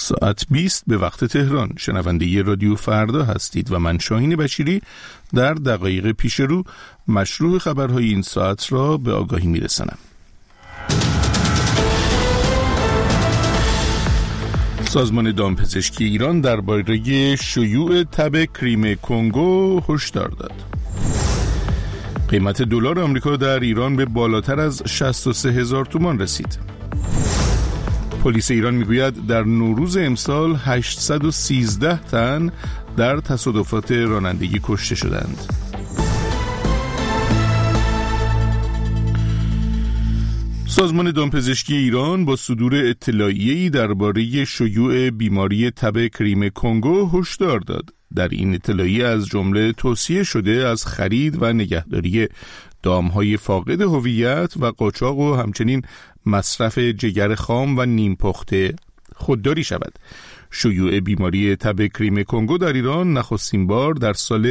ساعت 20 به وقت تهران. شنونده رادیو فردا هستید و من شاهین بشیری در دقایق پیش رو مشروع خبرهای این ساعت را به آگاهی میرسانم. سازمان دامپزشکی ایران درباره شیوع تب کریم کنگو هشدار داد. قیمت دلار آمریکا در ایران به بالاتر از 63,000 تومان رسید. پلیس ایران میگوید در نوروز امسال 813 تن در تصادفات رانندگی کشته شدند. سازمان دامپزشکی ایران با صدور اطلاعیه‌ای درباره شیوع بیماری تب کریم کنگو هشدار داد. در این اطلاعیه از جمله توصیه شده از خرید و نگهداری دامهای فاقد هویت و قاچاق و همچنین مصرف جگر خام و نیم پخته خودداری شود. شیوع بیماری تب کریم کنگو در ایران نخستین بار در سال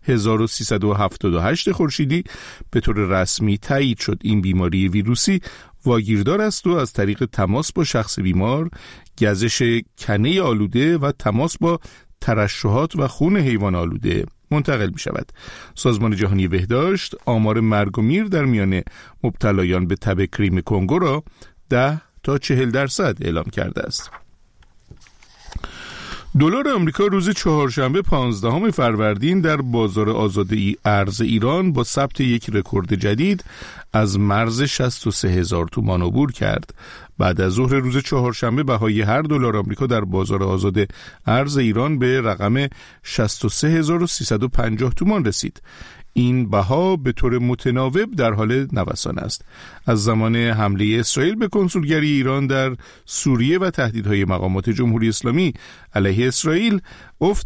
1378 خورشیدی به طور رسمی تایید شد. این بیماری ویروسی واگیردار است و از طریق تماس با شخص بیمار، گزش کنه آلوده و تماس با ترشحات و خون حیوان آلوده منتقل می شود. سازمان جهانی بهداشت آمار مرگ و میر در میان مبتلایان به تب کریم کنگو را 10 تا 40% اعلام کرده است. دلار آمریکا روز چهارشنبه 15 فروردین در بازار آزاد ارز ایران با ثبت یک رکورد جدید از مرز 63,000 تومان عبور کرد. بعد از ظهر روز چهارشنبه بهای هر دلار آمریکا در بازار آزاد ارز ایران به رقم 63,350 تومان رسید. این بها به طور متناوب در حال نوسان است. از زمان حمله اسرائیل به کنسولگری ایران در سوریه و تهدیدهای مقامات جمهوری اسلامی علیه اسرائیل، افت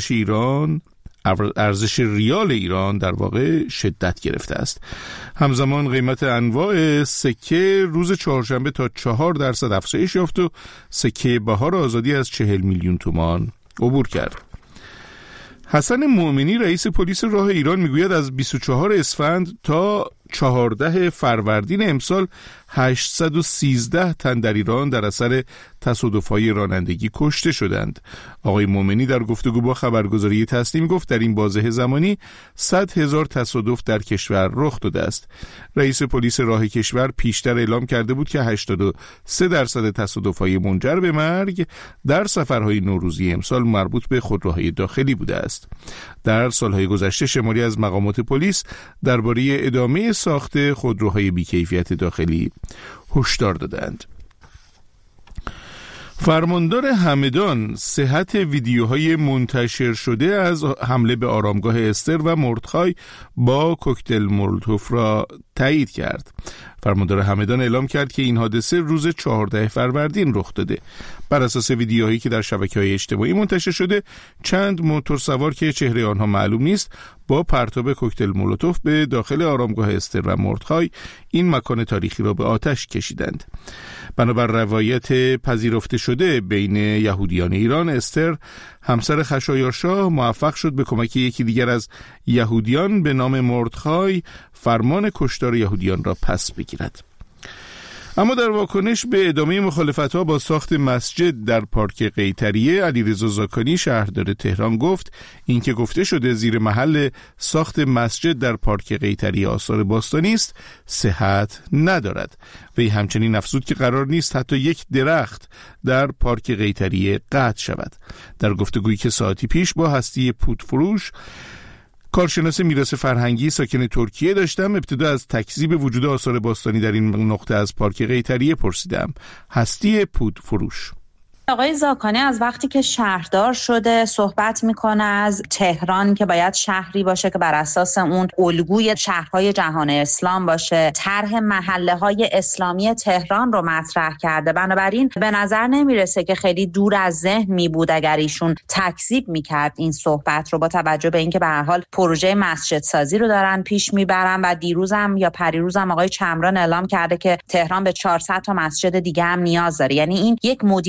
ارزش ریال ایران در واقع شدت گرفته است. همزمان قیمت انواع سکه روز چهارشنبه تا 4% افزایش یافت و سکه بهار آزادی از 40 میلیون تومان عبور کرد. حسن مومنی رئیس پلیس راه ایران میگوید از 24 اسفند تا 14 فروردین امسال 813 تن در ایران در اثر تصادف‌های رانندگی کشته شدند. آقای مومنی در گفتگو با خبرگزاری تسنیم گفت در این بازه زمانی 100,000 تصادف در کشور رخ داده است. رئیس پلیس راه کشور پیشتر اعلام کرده بود که 83% تصادف‌های منجر به مرگ در سفرهای نوروزی امسال مربوط به خودروهای داخلی بوده است. در سالهای گذشته شماری از مقامات پلیس درباره ادامه ساخت خودروهای بی‌کیفیت داخلی هشدار دادند. فرماندار همدان صحت ویدیوهای منتشر شده از حمله به آرامگاه استر و مردخای با کوکتل مولوتوف را تایید کرد. فرماندار همدان اعلام کرد که این حادثه روز 14 فروردین رخ داده. بر اساس ویدیوهایی که در شبکه‌های اجتماعی منتشر شده، چند موتورسوار که چهره آنها معلوم نیست با پرتاب کوکتل مولوتوف به داخل آرامگاه استر و مردخای این مکان تاریخی را به آتش کشیدند. بنابر روایت پذیرفته شده بین یهودیان ایران، استر همسر خشایارشاه موفق شد به کمک یکی دیگر از یهودیان به نام مردخای فرمان کشتار یهودیان را پس بگیرد. اما در واکنش به ادامه مخالفت‌ها با ساخت مسجد در پارک قیطریه، علیرضا زاکانی شهردار تهران گفت اینکه گفته شده زیر محل ساخت مسجد در پارک قیطریه آثار باستانی است صحت ندارد. وی همچنین افزود که قرار نیست حتی یک درخت در پارک قیطریه قطع شود. در گفتگویی که ساعتی پیش با هستی پودفروش، کارشناس میراث فرهنگی ساکن ترکیه داشتم، ابتدا از تکذیب وجود آثار باستانی در این نقطه از پارک قیطریه پرسیدم. هستی پودفروش: آقای زاکانی از وقتی که شهردار شده صحبت میکنه از تهران که باید شهری باشه که بر اساس اون الگوی شهرهای جهان اسلام باشه. طرح محله‌های اسلامی تهران رو مطرح کرده. بنابراین به نظر نمیرسه که خیلی دور از ذهن می بود اگر ایشون تکذیب میکرد این صحبت رو، با توجه به اینکه به هر حال پروژه مسجد سازی رو دارن پیش میبرن و دیروزم یا پریروزم آقای چمران اعلام کرده که تهران به 400 تا مسجد دیگه هم نیاز داره. یعنی این یک مدیریت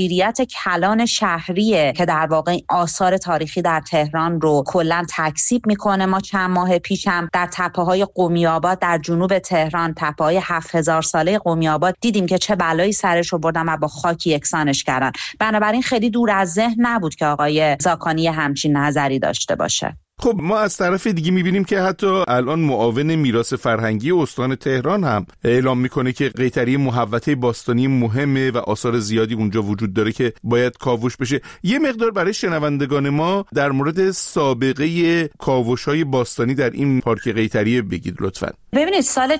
کلان شهریه که در واقع آثار تاریخی در تهران رو کلا تکذیب میکنه. ما چند ماه پیش هم در تپه‌های قمی‌آباد در جنوب تهران، تپه‌های 7000 ساله قمی‌آباد دیدیم که چه بلایی سرش رو بردن و با خاک یکسانش کردن. بنابراین خیلی دور از ذهن نبود که آقای زاکانی همچین نظری داشته باشه. خب ما از طرف دیگه میبینیم که حتی الان معاون میراث فرهنگی استان تهران هم اعلام میکنه که قیطری محوطه باستانی مهمه و آثار زیادی اونجا وجود داره که باید کاوش بشه. یه مقدار برای شنوندگان ما در مورد سابقه کاوش‌های باستانی در این پارک قیطری بگید لطفاً. ببینید سال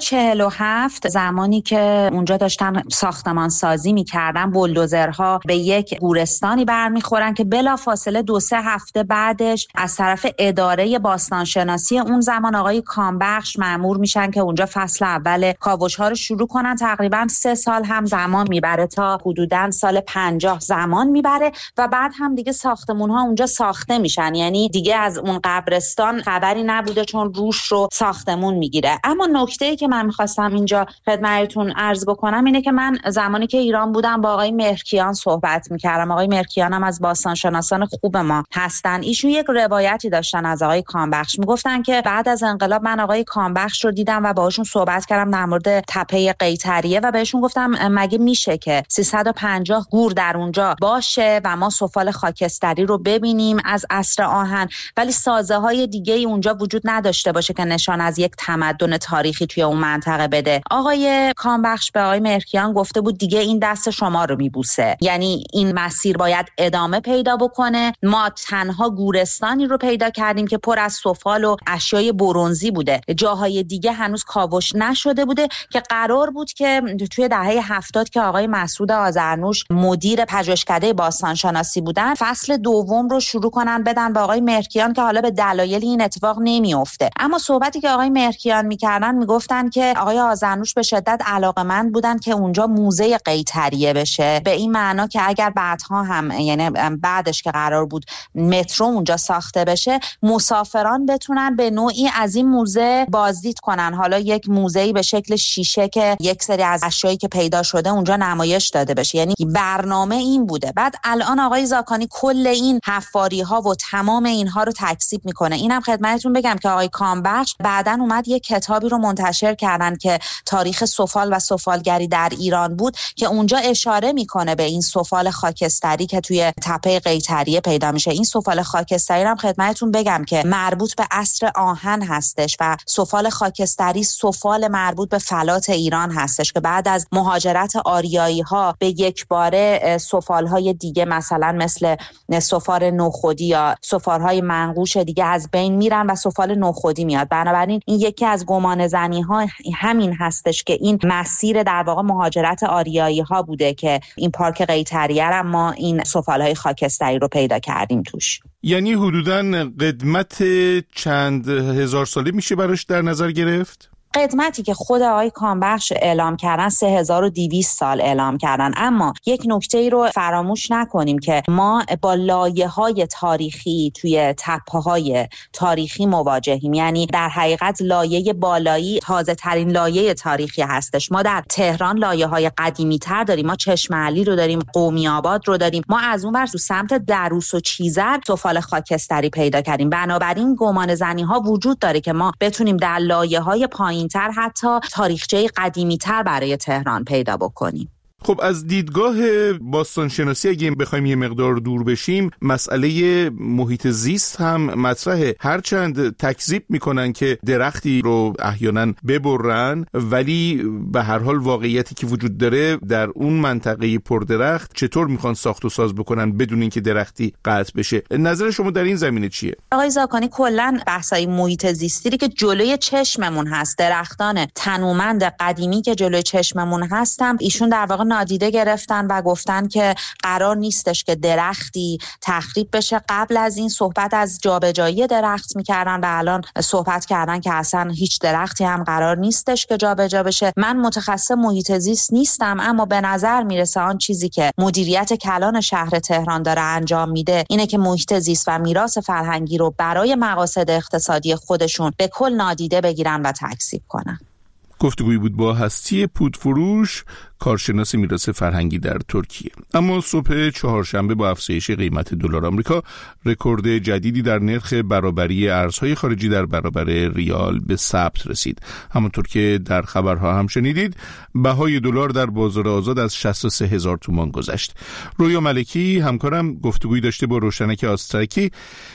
47 زمانی که اونجا داشتن ساختمان سازی میکردن، بولدوزرها به یک گورستانی برمیخورن که بلافاصله 2-3 هفته بعدش از طرف اداره باستانشناسی اون زمان آقای کامبخش مأمور میشن که اونجا فصل اول کاوش‌ها رو شروع کنن. تقریبا 3 سال هم زمان میبره تا حدوداً سال 50 زمان میبره و بعد هم دیگه ساختمون‌ها اونجا ساخته میشن. یعنی دیگه از اون قبرستان خبری نبوده چون روش رو ساختمون میگیره. اما نکته‌ای که من می‌خواستم اینجا خدمتتون عرض بکنم اینه که من زمانی که ایران بودم با آقای مهرکیان صحبت می‌کردم. آقای مهرکیان هم از باستانشناسان خوب ما هستن. ایشون یک روایتی داشتن از آقای کامبخش، میگفتن که بعد از انقلاب من آقای کامبخش رو دیدم و باهاشون صحبت کردم در مورد تپه قیطریه و بهشون گفتم مگه میشه که 350 گور در اونجا باشه و ما سفال خاکستری رو ببینیم از عصر آهن، ولی سازه‌های دیگه‌ای اونجا وجود نداشته باشه که نشان از یک تمدن تاریخی توی اون منطقه بده. آقای کامبخش به آقای مهرکیان گفته بود دیگه این دست شما رو میبوسه، یعنی این مسیر باید ادامه پیدا بکنه. ما تنها گورستانی رو پیدا کردیم که پر از سفال و اشیای برنزی بوده، جاهای دیگه هنوز کاوش نشده بوده که قرار بود که توی دهه 70 که آقای مسعود آذرنوش مدیر پژوهشکده باستانشناسی بودن فصل دوم رو شروع کنن بدن به آقای مهرکیان که حالا به دلایل این اتفاق نمیفته. اما صحبتی که آقای مهرکیان میکردن میگفتن که آقای آذرنوش به شدت علاقه‌مند بودن که اونجا موزه قیطریه بشه، به این معنا که اگر بعدها هم یعنی بعدش که قرار بود مترو اونجا ساخته بشه مسافران بتونن به نوعی از این موزه بازدید کنن. حالا یک موزه‌ای به شکل شیشه که یک سری از اشیایی که پیدا شده اونجا نمایش داده بشه، یعنی برنامه این بوده. بعد الان آقای زاکانی کل این حفاری‌ها و تمام اینها رو تکذیب میکنه. اینم خدمتتون بگم که آقای کامبخش بعداً اومد یک کتابی رو منتشر کردن که تاریخ سفال و سفالگری در ایران بود که اونجا اشاره میکنه به این سفال خاکستری که توی تپه قیطریه پیدا میشه. این سفال خاکستری هم خدمتتون بگم که مربوط به عصر آهن هستش و سفال خاکستری سفال مربوط به فلات ایران هستش که بعد از مهاجرت آریایی ها به یک باره سفالهای دیگه مثلا مثل سفال نوخودی یا سفالهای منقوش دیگه از بین میرن و سفال نوخودی میاد. بنابراین این یکی از گمانه‌زنی ها همین هستش که این مسیر در واقع مهاجرت آریایی ها بوده که این پارک قیطریه را ما این سفالهای خاکستری رو پیدا کردیم توش. یعنی حدوداً قدمت چند هزار ساله میشه براش در نظر گرفت؟ قدمتی که خود آقای کامبخش اعلام کردن 3200 سال اعلام کردن. اما یک نکته ای رو فراموش نکنیم که ما با لایه‌های تاریخی توی تپه‌های تاریخی مواجهیم. یعنی در حقیقت لایه بالایی تازه ترین لایه تاریخی هستش. ما در تهران لایه‌های قدیمی تر داریم، ما چشم علی رو داریم، قمی‌آباد رو داریم، ما از اون ور تو سمت دروس و چیزر سفال خاکستری پیدا کردیم. بنابراین گمانه‌زنی‌ها وجود داره که ما بتونیم در لایه‌های پایین تر حتی تاریخچه قدیمی تر برای تهران پیدا بکنیم. خب از دیدگاه باستانشناسی اگه بخوایم یه مقدار دور بشیم، مسئله محیط زیست هم مطرحه. هرچند تکذیب میکنن که درختی رو احیانا ببرن، ولی به هر حال واقعیتی که وجود داره در اون منطقه پردرخت چطور میخوان ساخت و ساز بکنن بدون اینکه درختی قطع بشه. نظر شما در این زمینه چیه؟ آقای زاکانی کلا بحثای محیط زیستی که جلوی چشممون هست، درختان تنومند قدیمی که جلوی چشممون هستن، ایشون در واقع نادیده گرفتن و گفتن که قرار نیستش که درختی تخریب بشه. قبل از این صحبت از جابجایی درخت میکردن و الان صحبت کردن که اصلا هیچ درختی هم قرار نیستش که جابجا بشه. من متخصص محیط زیست نیستم، اما به نظر میرسه آن چیزی که مدیریت کلان شهر تهران داره انجام میده اینه که محیط زیست و میراث فرهنگی رو برای مقاصد اقتصادی خودشون به کل نادیده بگیرن و تکذیب کنن. گفتگویی بود با هستی پودفروش، کارشناس میراث فرهنگی در ترکیه. اما صبح چهارشنبه با افزایش قیمت دلار آمریکا، رکورد جدیدی در نرخ برابری ارزهای خارجی در برابر ریال به ثبت رسید. همونطور که در خبرها هم شنیدید، بهای دلار در بازار آزاد از 63,000 تومان گذشت. رویا ملکی همکارم گفتگویی داشته با روشنک آسترکی،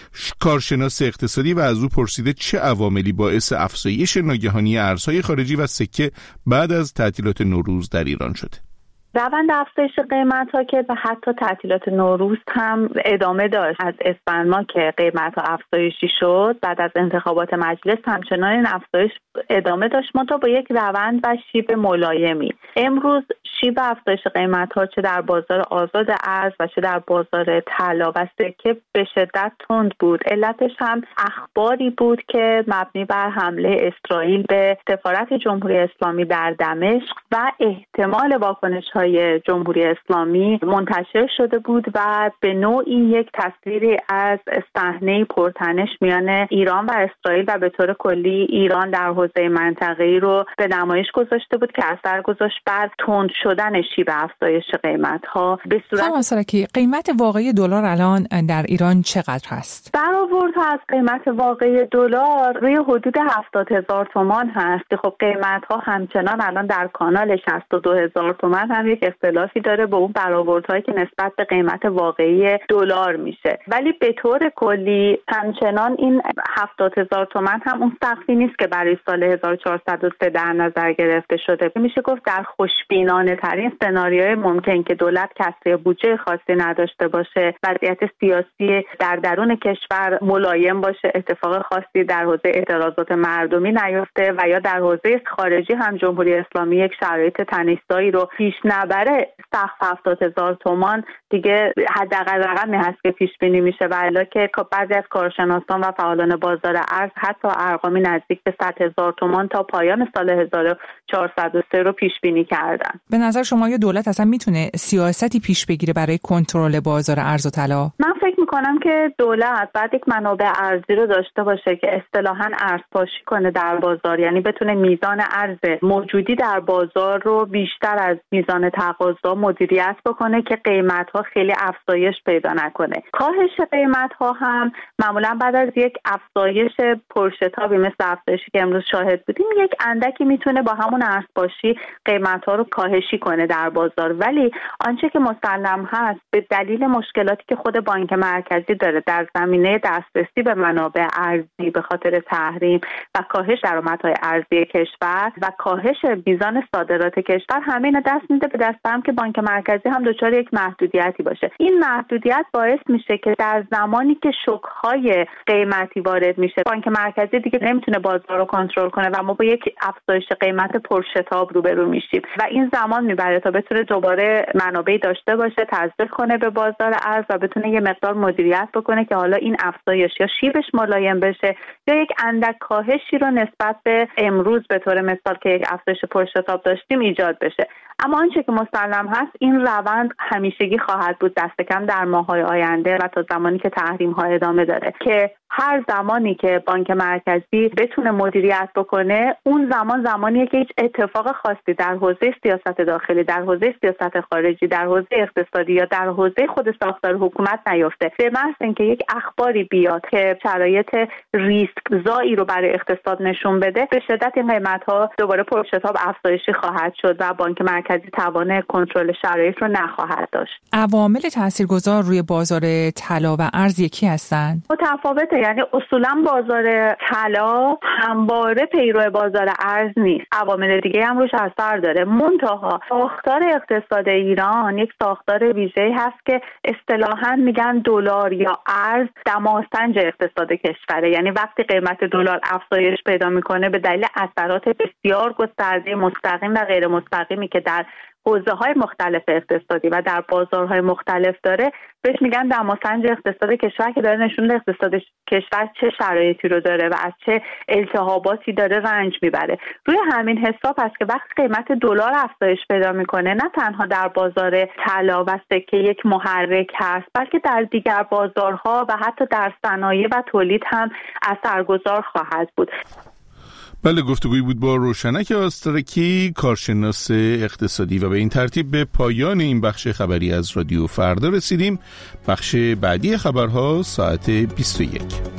کارشناس اقتصادی، و از او پرسیده چه عواملی باعث افزایش ناگهانی ارزهای خارجی و سکه بعد از تعطیلات نوروز در ایران شده. روند افزایش قیمت‌ها که و حتی تعطیلات نوروز هم ادامه داشت. از اسفند ماه که قیمت‌ها افزایشی شد، بعد از انتخابات مجلس همچنان این افزایش ادامه داشت، منتها با یک روند و شیب ملایمی. امروز شیب افزایش قیمت‌ها چه در بازار آزاد ارز و چه در بازار طلا و سکه به شدت تند بود. علتش هم اخباری بود که مبنی بر حمله اسرائیل به سفارت جمهوری اسلامی در دمشق و احتمال واکنش‌های جمهوری اسلامی منتشر شده بود و به نوعی یک تصویری از صحنه پرتنش میان ایران و اسرائیل و به طور کلی ایران در حوزه منطقه‌ای رو به نمایش گذاشته بود که اثر گذاشت بر تند شدن شیب افزایش قیمت‌ها. به صورت قیمت واقعی دلار الان در ایران چقدر هست؟ برآوردها از قیمت واقعی دلار روی حدود 70,000 تومان هست که خب قیمت‌ها همچنان الان در کانال 62,000 تومان هم یک اختلافی داره با اون برآوردهایی که نسبت به قیمت واقعی دلار میشه، ولی به طور کلی همچنان این 70,000 تومان هم اون سقفی نیست که برای سال 1403 در نظر گرفته شده. میشه گفت در خوشبینانه ترین سناریوی ممکن که دولت کسری بودجه خاصی نداشته باشه، وضعیت سیاسی در درون کشور ملایم باشه، اتفاق خاصی در حوزه اعتراضات مردمی نیفته و یا در حوزه خارجی هم جمهوری اسلامی یک شرایط تنش‌زایی رو پیش نبره، سقف 70,000 تومان دیگه حداقل رقمی هست که پیش بینی میشه و الا که بعضی از کارشناسان و فعالان بازار ارز حتی ارقامی نزدیک به 100,000 تومان تا پایان سال 1403 رو پیش بینی کردن. به نظر شما یا دولت اصلا میتونه سیاستی پیش بگیره برای کنترل بازار ارز و طلا؟ من فکر میکنم که دولت بعد یک منابع ارزی رو داشته باشه که اصطلاحاً ارزپاشی کنه در بازار، یعنی بتونه میزان ارز موجودی در بازار رو بیشتر از میزان تقاضا مدیریت بکنه که قیمت‌ها خیلی افزایش پیدا نکنه. کاهش قیمت‌ها هم معمولاً بعد از یک افزایش پرشتابی مثل افزایشی که امروز شاهد بودیم یک اندکی میتونه با همون ارزپاشی قیمت‌ها رو کاهشی کنه در بازار، ولی آنچه که مسلم هست به دلیل مشکلاتی که خود بانک مرکزی داره در زمینه دسترسی به منابع ارزی به خاطر تحریم و کاهش درآمدهای ارزی کشور و کاهش میزان صادرات کشور، همین دست میده به دست هم که بانک مرکزی هم دچار یک محدودیتی باشه. این محدودیت باعث میشه که در زمانی که شوک‌های قیمتی وارد میشه، بانک مرکزی دیگه نمیتونه بازار رو کنترل کنه و ما با یک افزایش قیمت پرشتاب روبرو میشیم و این زمان میبره تا بتونه دوباره منابعی داشته باشه، تزریق کنه به بازار ارز و بتونه یه مقدار مدیریت بکنه که حالا این افزایش یا شیبش ملایم بشه یا یک اندک کاهشی رو نسبت به امروز به طور مثال که یک افزایش پرشتاب داشتیم ایجاد بشه. اما آنچه که مسلم هست این روند همیشگی خواهد بود، دست کم در ماه‌های آینده و تا زمانی که تحریم‌ها ادامه داره، که هر زمانی که بانک مرکزی بتونه مدیریت بکنه اون زمانیه که هیچ اتفاق خاصی در حوزه سیاست داخلی، در حوزه سیاست خارجی، در حوزه اقتصادی یا در حوزه خود ساختار حکومت نیفته. به محض اینکه یک اخباری بیاد که شرایط ریسک زایی رو برای اقتصاد نشون بده، به شدت این قیمت‌ها دوباره پرشتاب افزایشی خواهد شد و بانک مرکزی توان کنترل شرایط رو نخواهد داشت. عوامل تاثیرگذار روی بازار طلا و ارز یکی هستن؟ متفاوته، یعنی اصولا بازار طلا همواره پیرو بازار ارز نیست، عوامل دیگه هم روش اثر داره. منتها ساختار اقتصاد ایران یک ساختار ویژه‌ای هست که اصطلاحاً میگن دلار یا ارز دماسنج اقتصاد کشوره، یعنی وقتی قیمت دلار افزایش پیدا میکنه به دلیل اثرات بسیار گسترده مستقیم و غیر مستقیمی که در حوزه‌های مختلف اقتصادی و در بازارهای مختلف داره، بهش میگن دماسنج اقتصاد کشور که داره نشون میده اقتصاد کشور چه شرایطی رو داره و از چه التهاباتی داره رنج میبره. روی همین حساب هست که وقتی قیمت دلار افزایش پیدا میکنه نه تنها در بازار طلا و سکه یک محرک هست، بلکه در دیگر بازارها و حتی در صنایع و تولید هم اثرگذار خواهد بود. بله، گفتگویی بود با روشنک آسترکی، کارشناس اقتصادی، و به این ترتیب به پایان این بخش خبری از رادیو فردا رسیدیم. بخش بعدی خبرها ساعت 21.